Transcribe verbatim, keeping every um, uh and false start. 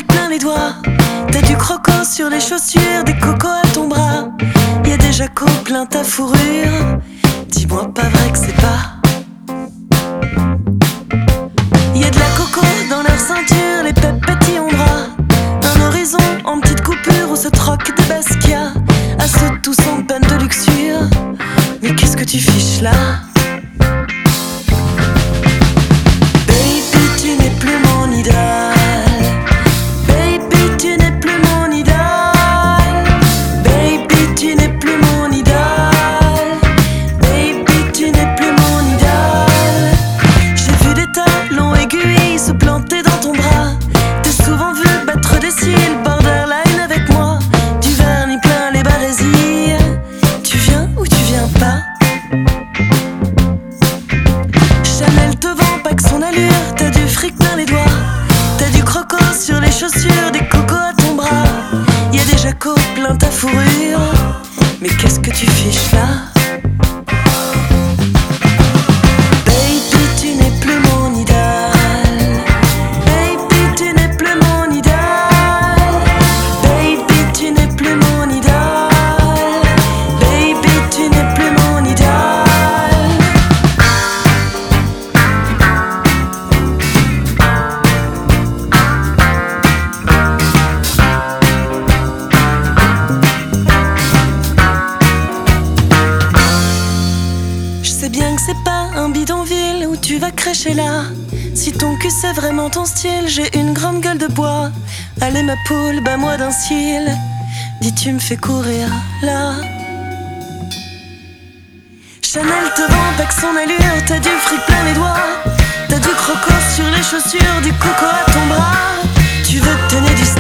fric plein les doigts. T'as du croco sur les chaussures, des cocos à ton bras. Y'a des jacos plein ta fourrure. Dis-moi pas vrai que c'est pas. Y'a de la coco dans leur ceinture, les pep pétillent en bras. Un horizon en petite coupure où se troquent des Basquiat. À ceux tous en peine de luxure. Mais qu'est-ce que tu fiches là? Baby, tu n'es plus mon idole. Baby, tu n'es plus mon idole. Baby, tu n'es plus mon idole. Baby, tu n'es plus mon idole. J'ai vu des talons aiguilles se planter dans ton bras. T'es souvent vu battre des cils borderline avec moi. Du vernis plein les barésilles. Tu viens ou tu viens pas? Chanel te vend pas que son allure. T'as du fric plein les doigts. T'as du croco sur les chaussures, des cocos à ton bras. Y'a des jacos plein ta fourrure. Mais qu'est-ce que tu fiches là? Baby, tu n'es plus mon idole. Baby, tu n'es plus mon idole. Baby, tu n'es plus mon idole. Baby, tu n'es plus mon idole. Je sais bien que c'est pas un bidonville où tu vas crécher là. Si ton cul c'est vraiment ton style, j'ai une grande gueule de bois. Allez ma poule, bats-moi d'un cil. Dis tu me fais courir là. Chanel te vend pas que son allure. T'as du fric plein les doigts. T'as du croco sur les chaussures, du coco à ton bras. Tu veux te tenir du